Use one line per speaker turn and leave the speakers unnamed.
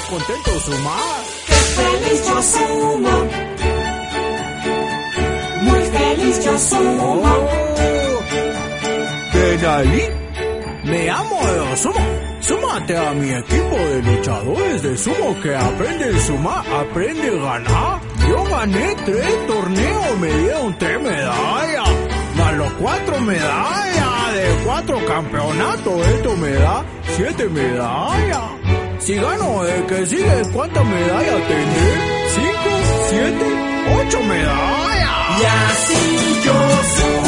contento sumar.
Qué feliz yo sumo, muy feliz yo sumo.
Denali, me amo de sumo. Súmate a mi equipo de luchadores de sumo que aprenden a sumar, aprende a ganar. Yo gané 3 torneos, me dieron 3 medallas, más los 4 medallas de 4 campeonatos, esto me da 7 medallas. Si gano el que sigue, ¿cuántas medallas tendré? 5, 7, 8 medallas.
Y así yo sumo.